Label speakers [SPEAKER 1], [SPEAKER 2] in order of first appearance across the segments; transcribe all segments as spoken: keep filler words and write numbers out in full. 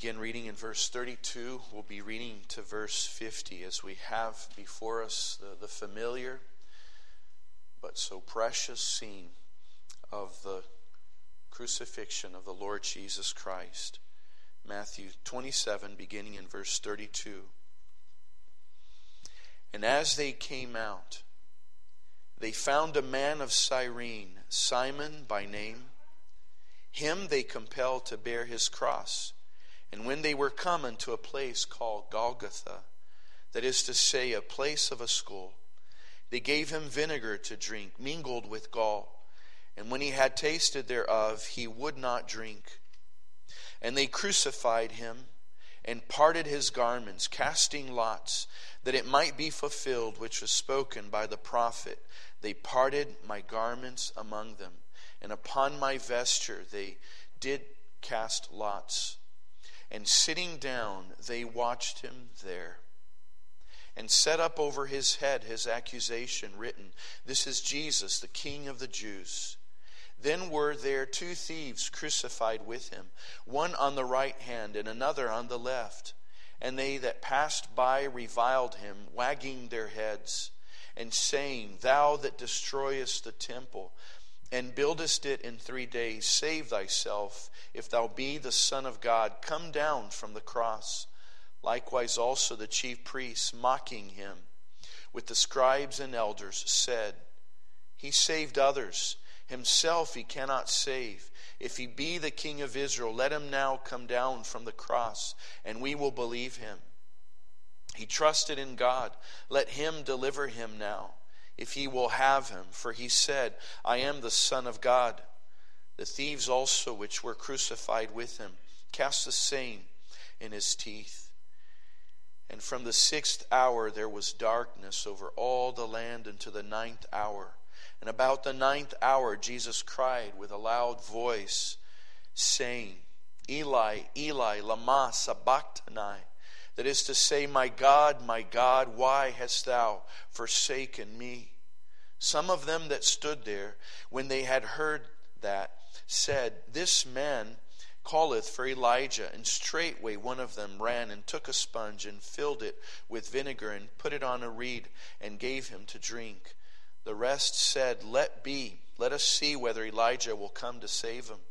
[SPEAKER 1] begin reading in verse thirty-two. We'll be reading to verse fifty as we have before us the, the familiar but so precious scene of the crucifixion of the Lord Jesus Christ. Matthew twenty-seven, beginning in verse thirty-two. And as they came out, they found a man of Cyrene, Simon by name. Him they compelled to bear his cross. And when they were come unto a place called Golgotha, that is to say, a place of a skull, they gave him vinegar to drink, mingled with gall. And when he had tasted thereof, he would not drink. And they crucified him, and parted his garments, casting lots, that it might be fulfilled which was spoken by the prophet. They parted my garments among them, and upon my vesture they did cast lots. And sitting down, they watched him there, and set up over his head his accusation, written, This is Jesus, the King of the Jews. Then were there two thieves crucified with him, one on the right hand and another on the left. And they that passed by reviled him, wagging their heads, and saying, Thou that destroyest the temple, and buildest it in three days, save thyself, if thou be the Son of God, come down from the cross. Likewise also the chief priests, mocking him, with the scribes and elders, said, He saved others, himself he cannot save. If he be the King of Israel, let him now come down from the cross, and we will believe him. He trusted in God. Let him deliver him now, if he will have him. For he said, I am the Son of God. The thieves also which were crucified with him cast the same in his teeth. And from the sixth hour there was darkness over all the land unto the ninth hour. And about the ninth hour Jesus cried with a loud voice, saying, Eli, Eli, lama sabachthani. That is to say, My God, my God, why hast thou forsaken me? Some of them that stood there, when they had heard that, said, This man calleth for Elijah. And straightway one of them ran and took a sponge and filled it with vinegar and put it on a reed and gave him to drink. The rest said, Let be, let us see whether Elijah will come to save him.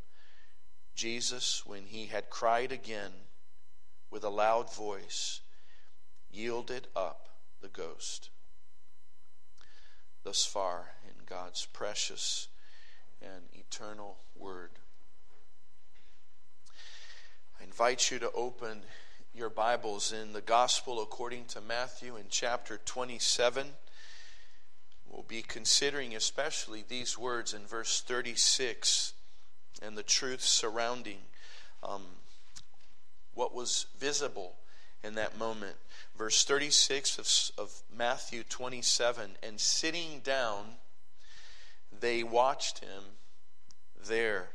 [SPEAKER 1] Jesus, when he had cried again with a loud voice, yielded up the ghost. Thus far in God's precious and eternal word. I invite you to open your Bibles in the Gospel according to Matthew in chapter twenty-seven. We'll be considering especially these words in verse thirty-six and the truth surrounding um, what was visible in that moment. Verse thirty-six of, of Matthew twenty-seven, and sitting down, they watched him there.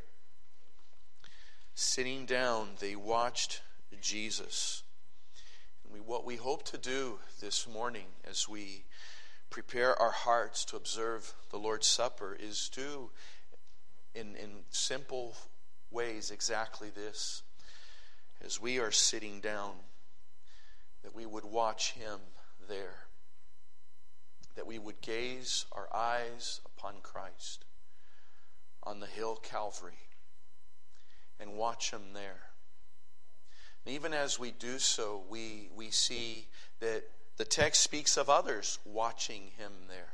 [SPEAKER 1] Sitting down, they watched Jesus. And we, what we hope to do this morning as we prepare our hearts to observe the Lord's Supper is do in, in simple ways exactly this. As we are sitting down, that we would watch him there. That we would gaze our eyes upon Christ on the hill Calvary and watch him there. And even as we do so, we, we see that the text speaks of others watching him there.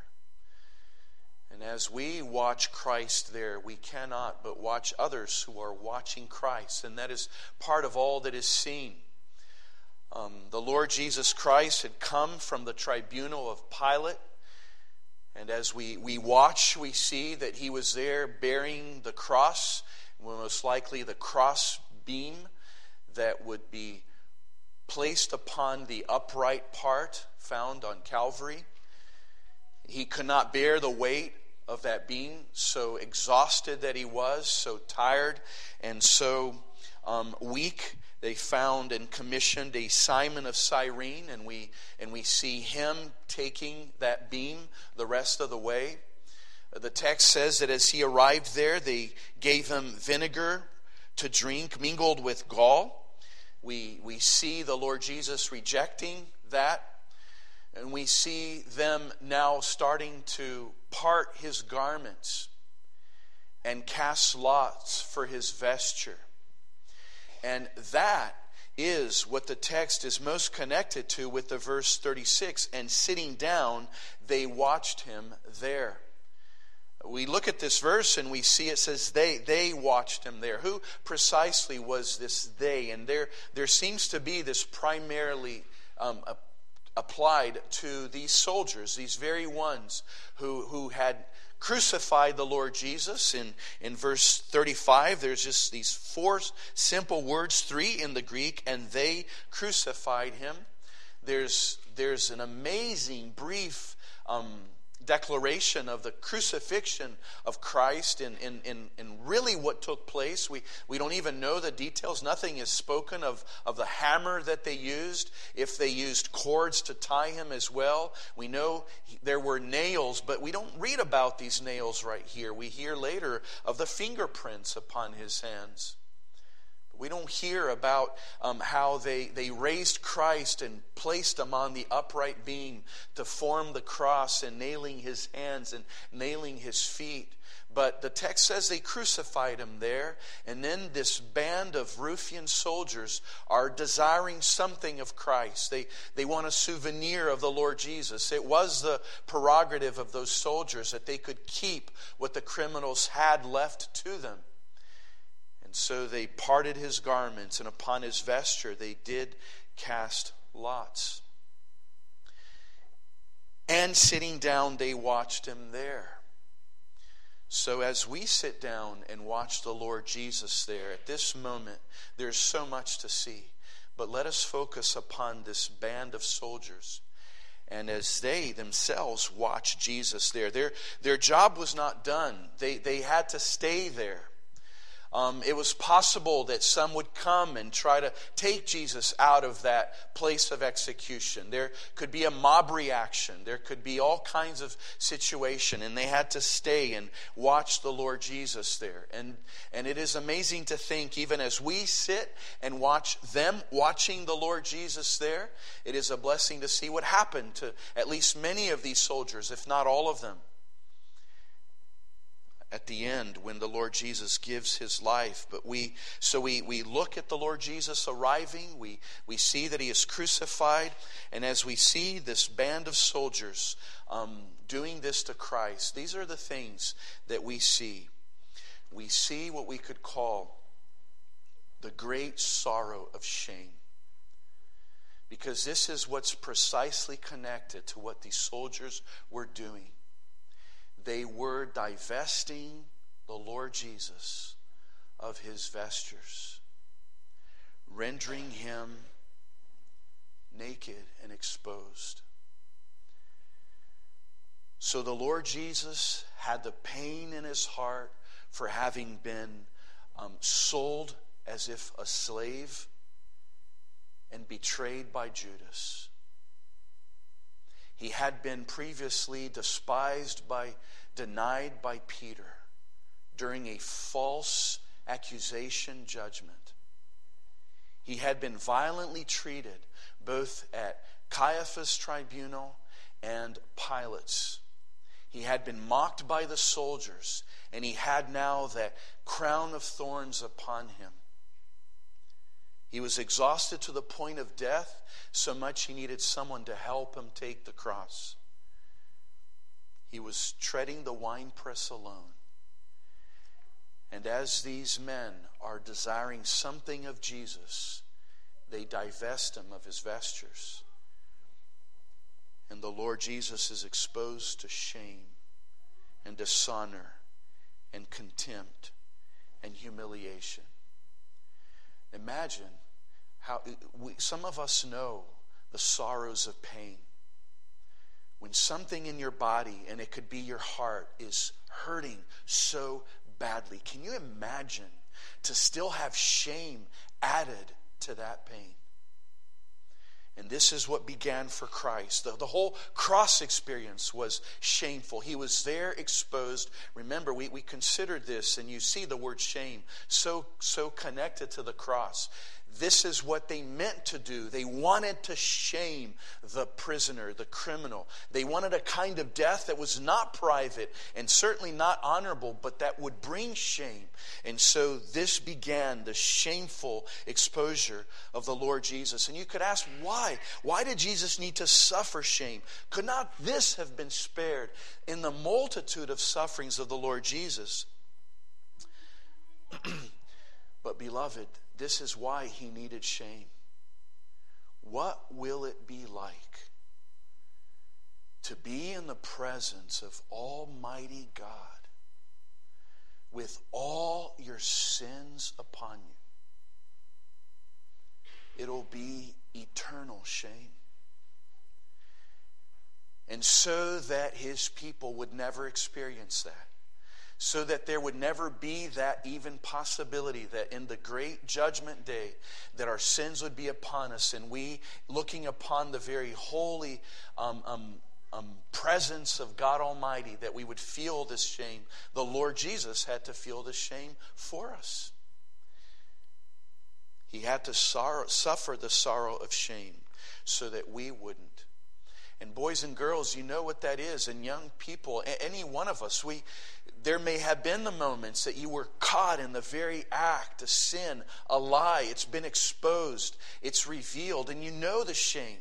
[SPEAKER 1] And as we watch Christ there, we cannot but watch others who are watching Christ. And that is part of all that is seen. Um, the Lord Jesus Christ had come from the tribunal of Pilate. And as we, we watch, we see that he was there bearing the cross, most likely the cross beam that would be placed upon the upright part found on Calvary. He could not bear the weight of that beam, so exhausted that he was, so tired and so um, weak. They found and commissioned a Simon of Cyrene, and we and we see him taking that beam the rest of the way. The text says that as he arrived there, they gave him vinegar to drink mingled with gall, we, we see the Lord Jesus rejecting that. And we see them now starting to part his garments and cast lots for his vesture. And that is what the text is most connected to with the verse thirty-six. And sitting down, they watched him there. We look at this verse and we see it says they they watched him there. Who precisely was this they? And there there seems to be this primarily um, a, applied to these soldiers, these very ones who who had crucified the Lord Jesus. In, in verse thirty-five, there's just these four simple words, three in the Greek, and they crucified him. There's, there's an amazing brief um, declaration of the crucifixion of Christ and in, in, in really what took place. We, we don't even know the details. Nothing is spoken of, of the hammer that they used, if they used cords to tie him as well. We know there were nails, but we don't read about these nails right here. We hear later of the fingerprints upon his hands. We don't hear about um, how they, they raised Christ and placed him on the upright beam to form the cross and nailing his hands and nailing his feet. But the text says they crucified him there. And then this band of ruffian soldiers are desiring something of Christ. They, they want a souvenir of the Lord Jesus. It was the prerogative of those soldiers that they could keep what the criminals had left to them. So they parted his garments, and upon his vesture they did cast lots. And sitting down, they watched him there. So as we sit down and watch the Lord Jesus there, at this moment, there's so much to see. But let us focus upon this band of soldiers. And as they themselves watched Jesus there, their, their job was not done. They, they had to stay there. Um, it was possible that some would come and try to take Jesus out of that place of execution. There could be a mob reaction. There could be all kinds of situation. And they had to stay and watch the Lord Jesus there. And, and it is amazing to think, even as we sit and watch them watching the Lord Jesus there, it is a blessing to see what happened to at least many of these soldiers, if not all of them. At the end, when the Lord Jesus gives his life. But we, so we, we look at the Lord Jesus arriving, we, we see that he is crucified, and as we see this band of soldiers um, doing this to Christ, these are the things that we see. We see what we could call the great sorrow of shame. Because this is what's precisely connected to what these soldiers were doing. They were divesting the Lord Jesus of his vestures, rendering him naked and exposed. So the Lord Jesus had the pain in his heart for having been um, sold as if a slave and betrayed by Judas. He had been previously despised by, denied by Peter during a false accusation judgment. He had been violently treated both at Caiaphas' tribunal and Pilate's. He had been mocked by the soldiers, and he had now that crown of thorns upon him. He was exhausted to the point of death, so much he needed someone to help him take the cross. He was treading the winepress alone. And as these men are desiring something of Jesus, they divest him of his vestures. And the Lord Jesus is exposed to shame and dishonor and contempt and humiliation. Imagine how we, some of us know the sorrows of pain. When something in your body, and it could be your heart, is hurting so badly. Can you imagine to still have shame added to that pain? And this is what began for Christ. The, the whole cross experience was shameful. He was there exposed. Remember, we, we considered this, and you see the word shame so, so connected to the cross. this is what they meant to do. They wanted to shame the prisoner, the criminal. They wanted a kind of death that was not private and certainly not honorable, but that would bring shame. And so this began the shameful exposure of the Lord Jesus. And you could ask, why? Why did Jesus need to suffer shame? Could not this have been spared in the multitude of sufferings of the Lord Jesus? But beloved, this is why he needed shame. What will it be like to be in the presence of Almighty God with all your sins upon you? It'll be eternal shame. And so that his people would never experience that, so that there would never be that even possibility that in the great judgment day that our sins would be upon us, and we, looking upon the very holy um, um, um, presence of God Almighty, that we would feel this shame. The Lord Jesus had to feel this shame for us. He had to sorrow, suffer the sorrow of shame so that we wouldn't. And boys and girls, you know what that is. And young people, any one of us, we there may have been the moments that you were caught in the very act, a sin, a lie. It's been exposed. It's revealed. And you know the shame.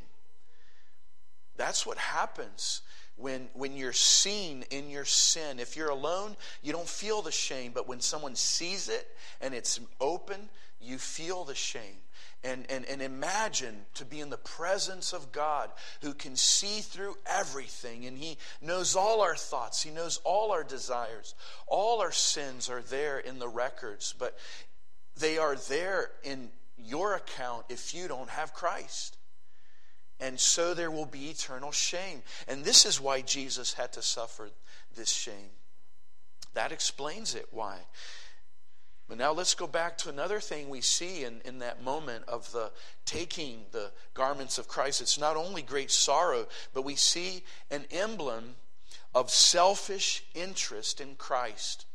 [SPEAKER 1] That's what happens when, when you're seen in your sin. If you're alone, you don't feel the shame. But when someone sees it and it's open, you feel the shame. And, and, and imagine to be in the presence of God who can see through everything. And he knows all our thoughts. He knows all our desires. All our sins are there in the records. But they are there in your account if you don't have Christ. And so there will be eternal shame. And this is why Jesus had to suffer this shame. That explains it, why. But now let's go back to another thing we see in, in that moment of the taking the garments of Christ. It's not only great sorrow, but we see an emblem of selfish interest in Christ.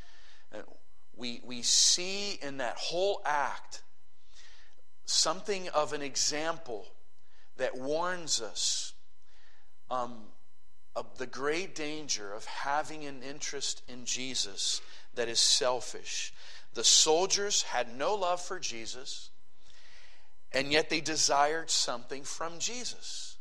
[SPEAKER 1] We, we see in that whole act something of an example that warns us um, of the great danger of having an interest in Jesus that is selfish. The soldiers had no love for Jesus, and yet they desired something from Jesus.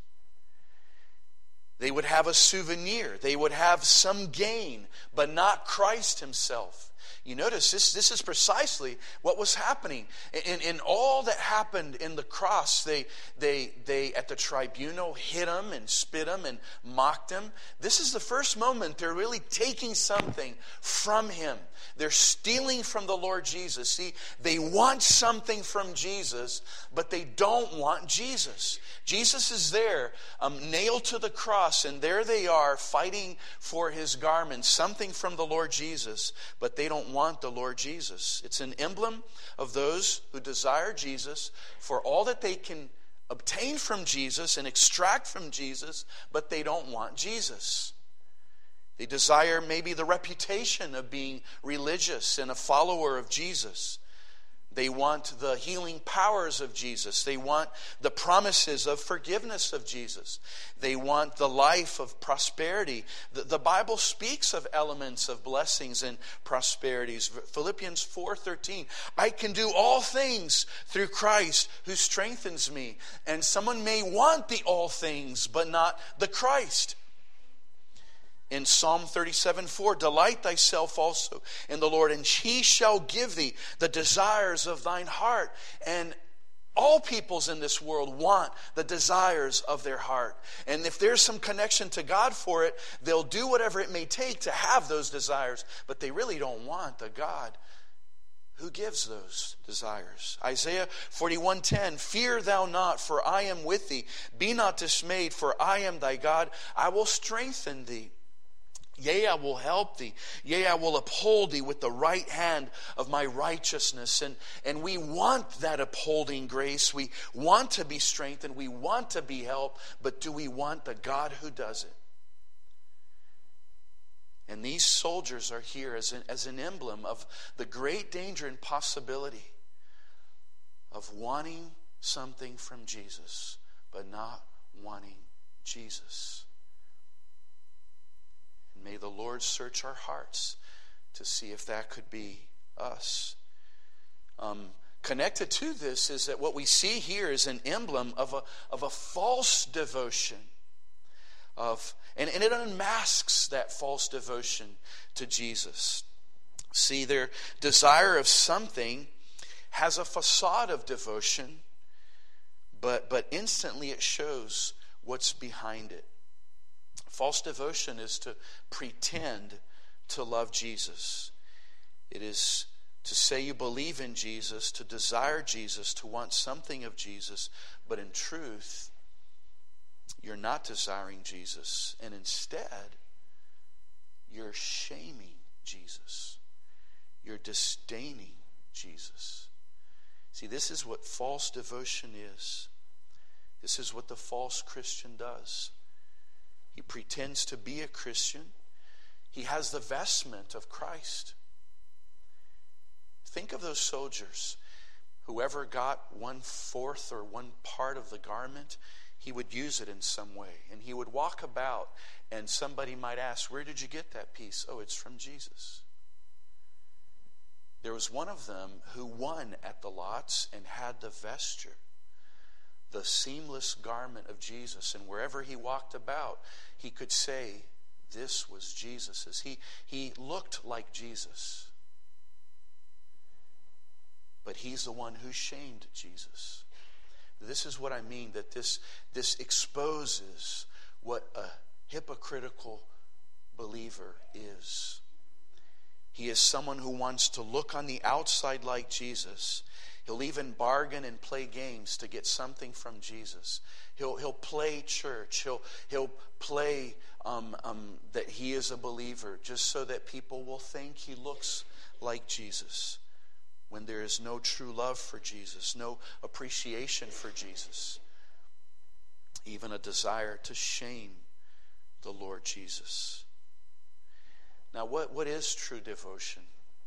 [SPEAKER 1] They would have a souvenir. They would have some gain, but not Christ himself. You notice this, this is precisely what was happening. In, in all that happened in the cross, they, they, they at the tribunal hit him and spit him and mocked him. This is the first moment they're really taking something from him. They're stealing from the Lord Jesus. See, they want something from Jesus, but they don't want Jesus. Jesus is there, um, nailed to the cross, and there they are fighting for his garments, something from the Lord Jesus, but they don't want the Lord Jesus. It's an emblem of those who desire Jesus for all that they can obtain from Jesus and extract from Jesus, but they don't want Jesus. They desire maybe the reputation of being religious and a follower of Jesus. They want the healing powers of Jesus. They want the promises of forgiveness of Jesus. They want the life of prosperity. The, the Bible speaks of elements of blessings and prosperities. Philippians four thirteen, I can do all things through Christ who strengthens me. And someone may want the all things, but not the Christ. In Psalm thirty-seven four, delight thyself also in the Lord, and he shall give thee the desires of thine heart. And all peoples in this world want the desires of their heart. And if there's some connection to God for it, they'll do whatever it may take to have those desires. But they really don't want the God who gives those desires. Isaiah forty-one ten, fear thou not, for I am with thee. Be not dismayed, for I am thy God. I will strengthen thee. Yea, I will help thee. Yea, I will uphold thee with the right hand of my righteousness. And, and we want that upholding grace. We want to be strengthened. We want to be helped. But do we want the God who does it? And these soldiers are here as an, as an emblem of the great danger and possibility of wanting something from Jesus, but not wanting Jesus. And may the Lord search our hearts to see if that could be us. Um, connected to this is that what we see here is an emblem of a, of a false devotion. Of, and, and it unmasks that false devotion to Jesus. See, their desire of something has a facade of devotion, but, but instantly it shows what's behind it. False devotion is to pretend to love Jesus. It is to say you believe in Jesus, to desire Jesus, to want something of Jesus, but in truth, you're not desiring Jesus, and instead, you're shaming Jesus. You're disdaining Jesus. See, this is what false devotion is. This is what the false Christian does. He pretends to be a Christian. He has the vestment of Christ. Think of those soldiers. Whoever got one fourth or one part of the garment, he would use it in some way. And he would walk about, and somebody might ask, where did you get that piece? Oh, it's from Jesus. There was one of them who won at the lots and had the vesture, the seamless garment of Jesus. And wherever he walked about, he could say, this was Jesus's. He, he looked like Jesus. But he's the one who shamed Jesus. This is what I mean, that this, this exposes what a hypocritical believer is. He is someone who wants to look on the outside like Jesus. He'll even bargain and play games to get something from Jesus. He'll, he'll play church. He'll, he'll play um, um, that he is a believer just so that people will think he looks like Jesus, when there is no true love for Jesus, no appreciation for Jesus, even a desire to shame the Lord Jesus. Now, what, what is true devotion?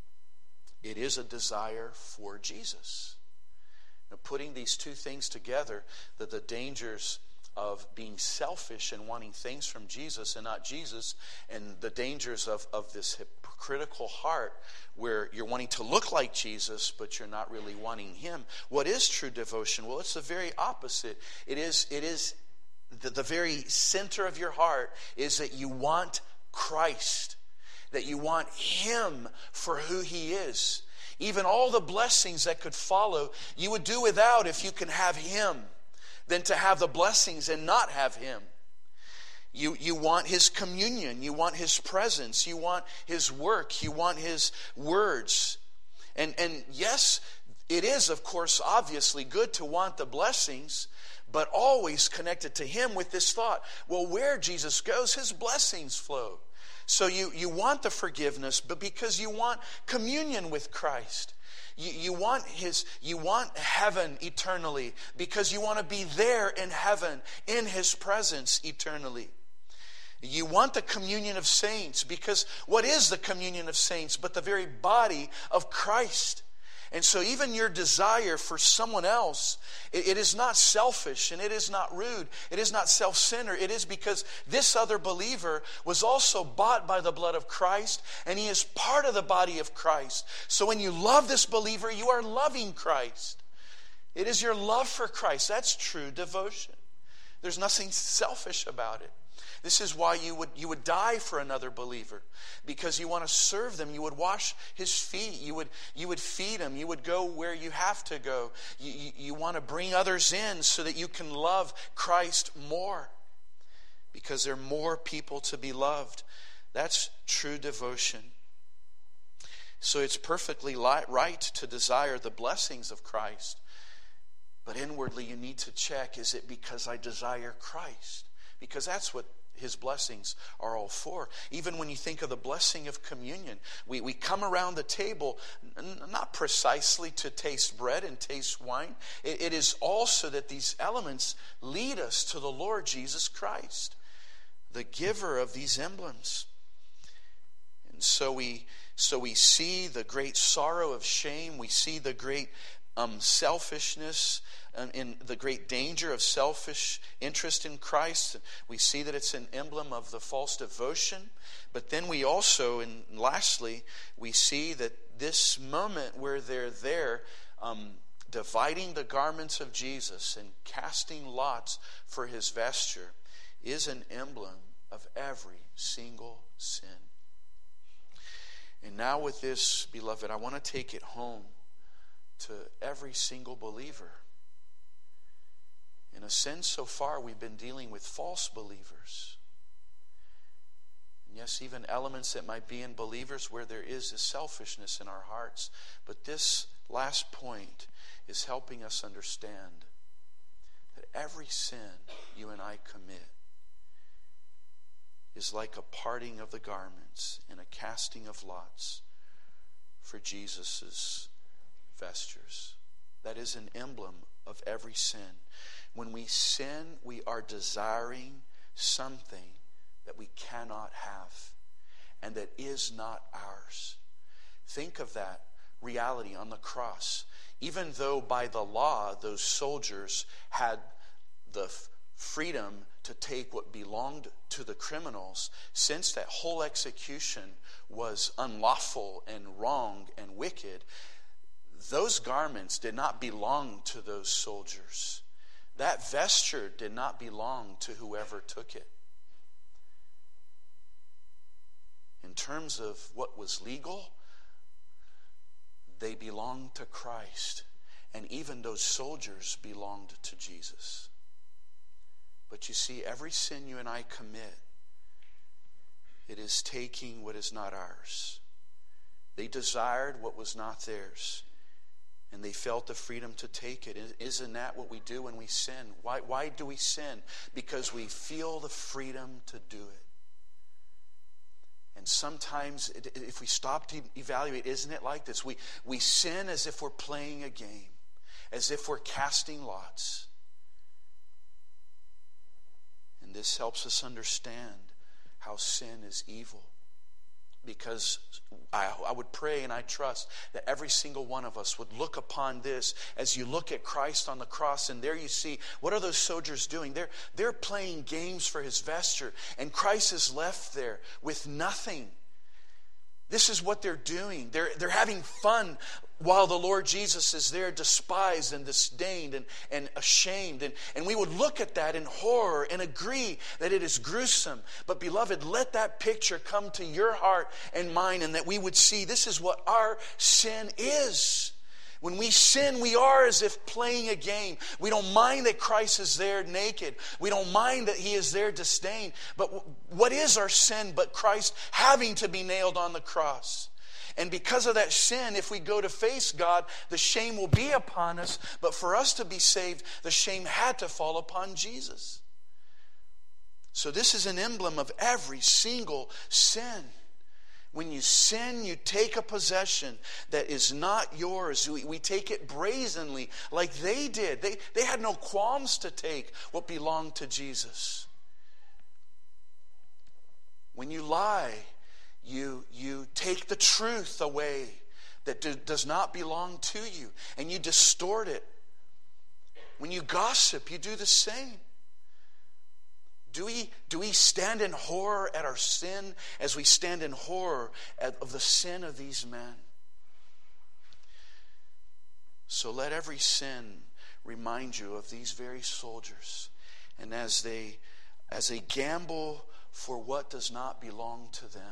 [SPEAKER 1] It is a desire for Jesus. Now, putting these two things together, that the dangers of being selfish and wanting things from Jesus and not Jesus, and the dangers of, of this hypocritical heart where you're wanting to look like Jesus, but you're not really wanting him. What is true devotion? Well, it's the very opposite. It is, it is the, the very center of your heart is that you want Christ, that you want him for who he is. Even all the blessings that could follow, you would do without if you can have him, than to have the blessings and not have him. You, you want his communion. You want his presence. You want his work. You want his words. And, and yes, it is, of course, obviously good to want the blessings, but always connected to him with this thought, well, where Jesus goes, his blessings flow. So you, you want the forgiveness, but because you want communion with Christ. You, you want his, you want heaven eternally because you want to be there in heaven, in his presence eternally. You want the communion of saints because what is the communion of saints but the very body of Christ? And so even your desire for someone else, it, it is not selfish and it is not rude. It is not self-centered. It is because this other believer was also bought by the blood of Christ and he is part of the body of Christ. So when you love this believer, you are loving Christ. It is your love for Christ. That's true devotion. There's nothing selfish about it. This is why you would you would die for another believer, because you want to serve them. You would wash his feet. You would you would feed him. You would go where you have to go. You, you, you want to bring others in so that you can love Christ more, because there are more people to be loved. That's true devotion. So it's perfectly right to desire the blessings of Christ, but inwardly you need to check, is it because I desire Christ? Because that's what his blessings are all for. Even when you think of the blessing of communion, we, we come around the table n- not precisely to taste bread and taste wine. It, it is also that these elements lead us to the Lord Jesus Christ, the giver of these emblems. And so we, so we see the great sorrow of shame. We see the great um, selfishness, um, in the great danger of selfish interest in Christ. We see that it's an emblem of the false devotion. But then we also, and lastly, we see that this moment where they're there, um, dividing the garments of Jesus and casting lots for his vesture, is an emblem of every single sin. And now with this, beloved, I want to take it home to every single believer. In a sense, so far we've been dealing with false believers. And yes, even elements that might be in believers where there is a selfishness in our hearts. But this last point is helping us understand that every sin you and I commit is like a parting of the garments and a casting of lots for Jesus' vestures. That is an emblem of every sin. When we sin, we are desiring something that we cannot have and that is not ours. Think of that reality on the cross. Even though by the law those soldiers had the freedom to take what belonged to the criminals, since that whole execution was unlawful and wrong and wicked, those garments did not belong to those soldiers. That vesture did not belong to whoever took it. In terms of what was legal, they belonged to Christ. And even those soldiers belonged to Jesus. But you see, every sin you and I commit, it is taking what is not ours. They desired what was not theirs, and they felt the freedom to take it. Isn't that what we do when we sin? Why, why do we sin? Because we feel the freedom to do it. And sometimes, if we stop to evaluate, isn't it like this? We, we sin as if we're playing a game, as if we're casting lots. And this helps us understand how sin is evil. Because I, I would pray and I trust that every single one of us would look upon this as you look at Christ on the cross, and there you see, what are those soldiers doing? They're, they're playing games for his vesture, and Christ is left there with nothing. This is what they're doing. They're, they're having fun while the Lord Jesus is there despised and disdained and, and ashamed. And, and we would look at that in horror and agree that it is gruesome. But beloved, let that picture come to your heart and mine, and that we would see this is what our sin is. When we sin, we are as if playing a game. We don't mind that Christ is there naked. We don't mind that he is there disdained. But what is our sin but Christ having to be nailed on the cross? And because of that sin, if we go to face God, the shame will be upon us. But for us to be saved, the shame had to fall upon Jesus. So this is an emblem of every single sin. When you sin, you take a possession that is not yours. We, we take it brazenly like they did. They, they had no qualms to take what belonged to Jesus. When you lie, you, you take the truth away that do, does not belong to you, and you distort it. When you gossip, you do the same. Do we, do we stand in horror at our sin as we stand in horror at, of the sin of these men? So let every sin remind you of these very soldiers. And as they, as they gamble for what does not belong to them,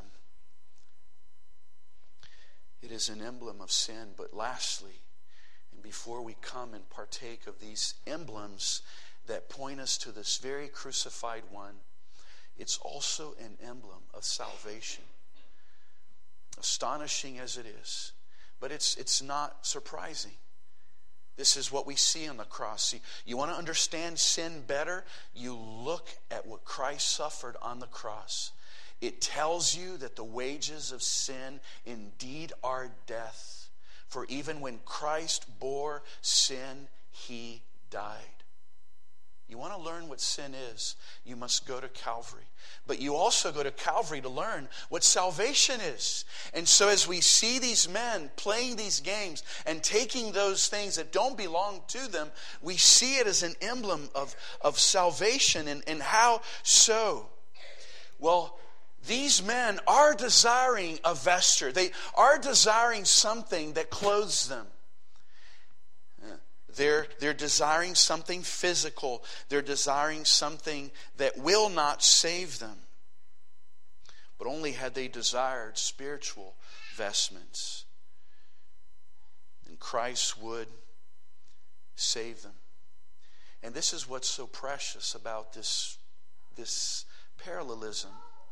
[SPEAKER 1] it is an emblem of sin. But lastly, and before we come and partake of these emblems that point us to this very crucified one, it's also an emblem of salvation. Astonishing as it is, but it's it's not surprising. This is what we see on the cross. See, you want to understand sin better? You look at what Christ suffered on the cross. It tells you that the wages of sin indeed are death. For even when Christ bore sin, he died. You want to learn what sin is, you must go to Calvary. But you also go to Calvary to learn what salvation is. And so as we see these men playing these games and taking those things that don't belong to them, we see it as an emblem of, of salvation. And, and how so? Well, these men are desiring a vesture. They are desiring something that clothes them. They're, they're desiring something physical. They're desiring something that will not save them. But only had they desired spiritual vestments, and Christ would save them. And this is what's so precious about this, this parallelism.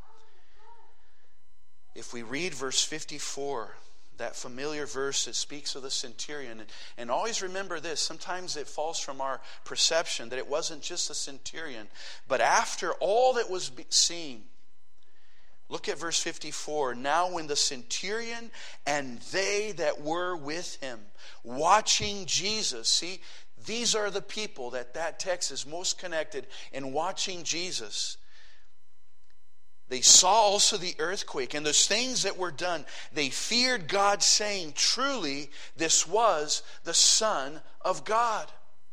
[SPEAKER 1] If we read verse fifty-four, that familiar verse that speaks of the centurion. And, and always remember this, sometimes it falls from our perception that it wasn't just the centurion, but after all that was seen. Look at verse fifty-four. Now when the centurion and they that were with him, watching Jesus. See, these are the people that that text is most connected in watching Jesus. They saw also the earthquake and those things that were done. They feared God, saying, truly, this was the Son of God.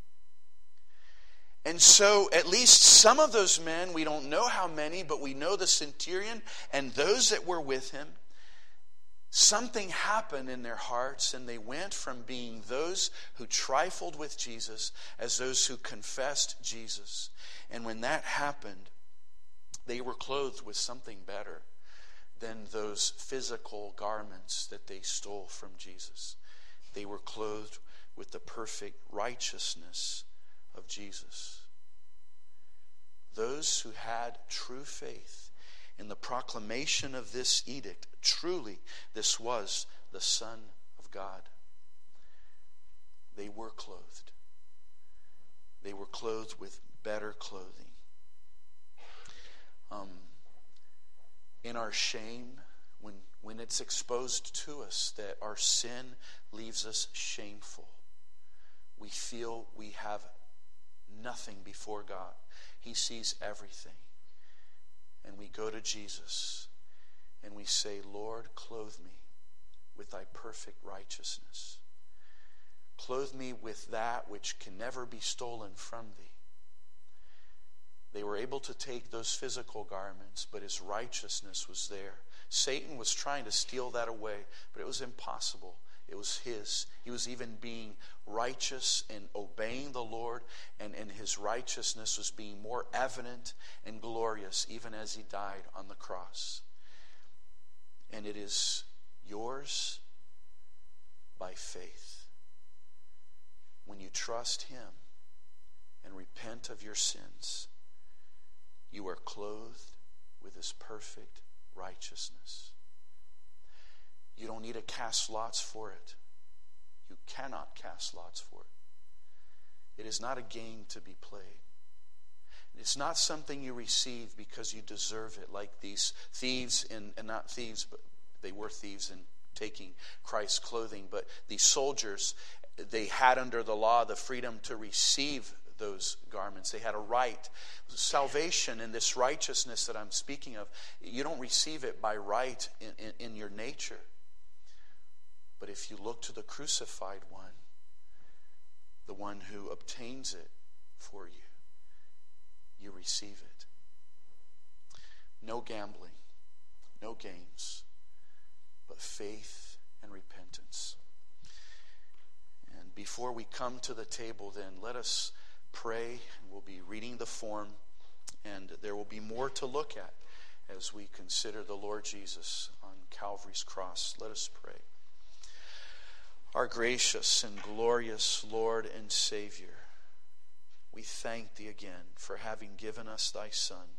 [SPEAKER 1] And so at least some of those men, we don't know how many, but we know the centurion and those that were with him, something happened in their hearts, and they went from being those who trifled with Jesus as those who confessed Jesus. And when that happened, they were clothed with something better than those physical garments that they stole from Jesus. They were clothed with the perfect righteousness of Jesus. Those who had true faith in the proclamation of this edict, truly this was the Son of God. They were clothed. They were clothed with better clothing. Um, in our shame, when, when it's exposed to us that our sin leaves us shameful, we feel we have nothing before God. He sees everything. And we go to Jesus and we say, Lord, clothe me with thy perfect righteousness. Clothe me with that which can never be stolen from thee. They were able to take those physical garments, but his righteousness was there. Satan was trying to steal that away, but it was impossible. It was his. He was even being righteous and obeying the Lord, and, and his righteousness was being more evident and glorious even as he died on the cross. And it is yours by faith. When you trust him and repent of your sins, you are clothed with his perfect righteousness. You don't need to cast lots for it. You cannot cast lots for it. It is not a game to be played. It's not something you receive because you deserve it, like these thieves, in, and not thieves, but they were thieves in taking Christ's clothing. But these soldiers, they had under the law the freedom to receive those garments. They had a right. Salvation and this righteousness that I'm speaking of, you don't receive it by right in, in, in your nature. But if you look to the crucified one, the one who obtains it for you, you receive it. No gambling, no games, but faith and repentance. And before we come to the table, then let us pray. We'll be reading the form, and there will be more to look at as we consider the Lord Jesus on Calvary's cross. Let us pray. Our gracious and glorious Lord and Savior, we thank thee again for having given us thy Son.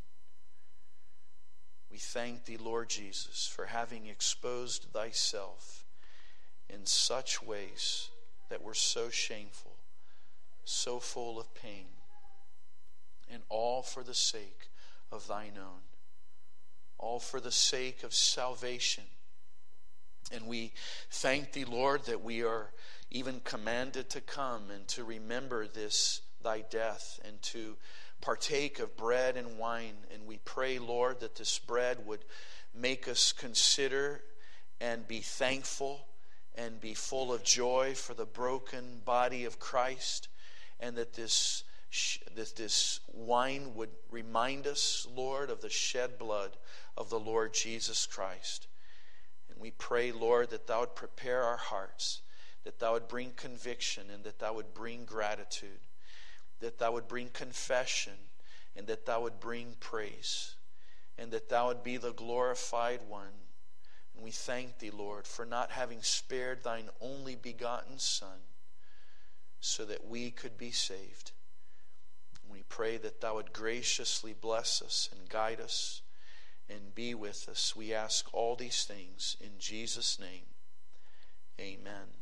[SPEAKER 1] We thank thee, Lord Jesus, for having exposed thyself in such ways that were so shameful, so full of pain, and all for the sake of thine own, all for the sake of salvation. And we thank thee, Lord, that we are even commanded to come and to remember this thy death and to partake of bread and wine. And we pray, Lord, that this bread would make us consider and be thankful and be full of joy for the broken body of Christ, and that this that this wine would remind us, Lord, of the shed blood of the Lord Jesus Christ. And we pray, Lord, that thou would prepare our hearts, that thou would bring conviction, and that thou would bring gratitude, that thou would bring confession, and that thou would bring praise, and that thou would be the glorified one. And we thank thee, Lord, for not having spared thine only begotten Son, so that we could be saved. We pray that thou would graciously bless us and guide us and be with us. We ask all these things in Jesus' name. Amen.